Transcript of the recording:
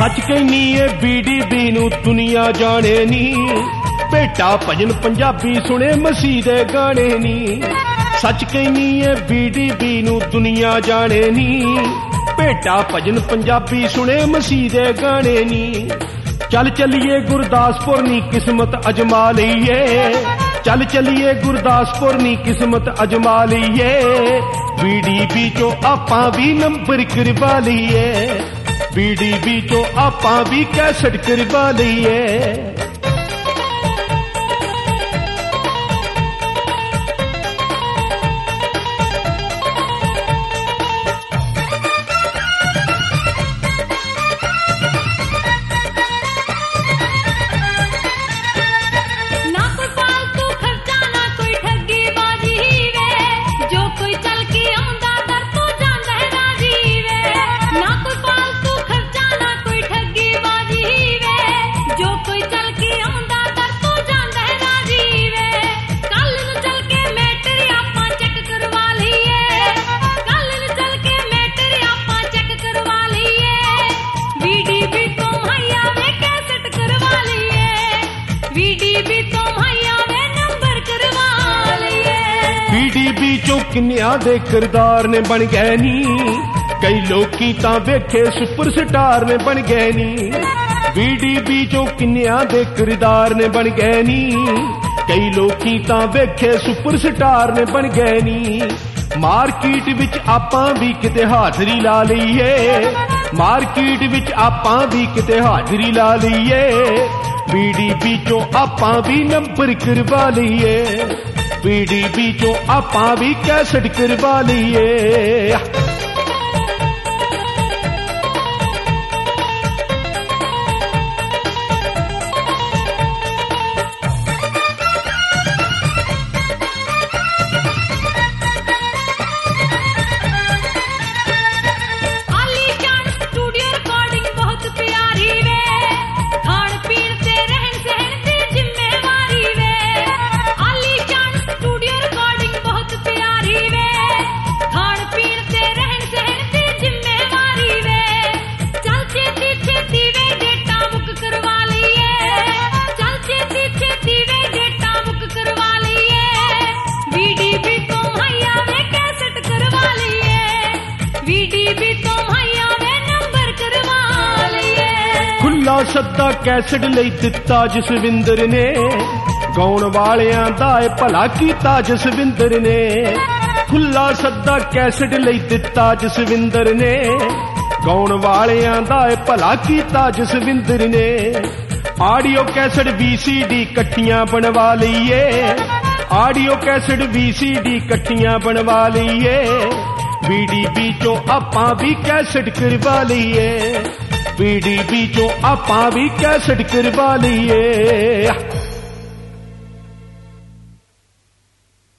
सच कहनी है BDB नू दुनिया जाने नी, भेटा भजन पंजाबी सुने मसीह दे गाने नी। सच कहनी है BDB नू दुनिया जाने नी, भेटा भजन पंजाबी सुने मसीह दे गाने नी। चल चलिए गुरदासपुर नी किस्मत अजमा लईए, चल चलिए गुरदासपुर नी किस्मत अजमा लईए। BDB चो आपां भी नंबर करवा लईए, BDB चो आपां भी कैसेट करवा लईए। BDB चो किन्निया दे किरदार ने बन गए नी, कई लोकी तां वेखे सुपरस्टार ने बन गए नी। BDB चो किन्निया दे किरदार ने बन गए नी, कई लोकी तां वेखे सुपरस्टार ने बन गए नी। मार्केट विच आपां भी किते हाजरी ला लईए, मार्केट विच आपां भी किते हाजरी ला लईए। BDB चो आपां भी नंबर करवा लईए, BDB चो आपां भी कैसेट करवा लईए। खुला सद्दा कैसेट लई दिता जसविंदर ने, गाउण वालियां दा भला कीता जसविंदर ने। खुला सद्दा कैसेट लई दिता जसविंदर ने, गाउण वालियां दा भला कीता जसविंदर ने। आडियो कैसेट VCD कट्टियां बनवा लईए, आडियो कैसेट VCD कट्टियां बनवा लईए। BDB चो आपां भी कैसेट करवा लईए, BDB चो आपां भी कैसेट करवा लईए।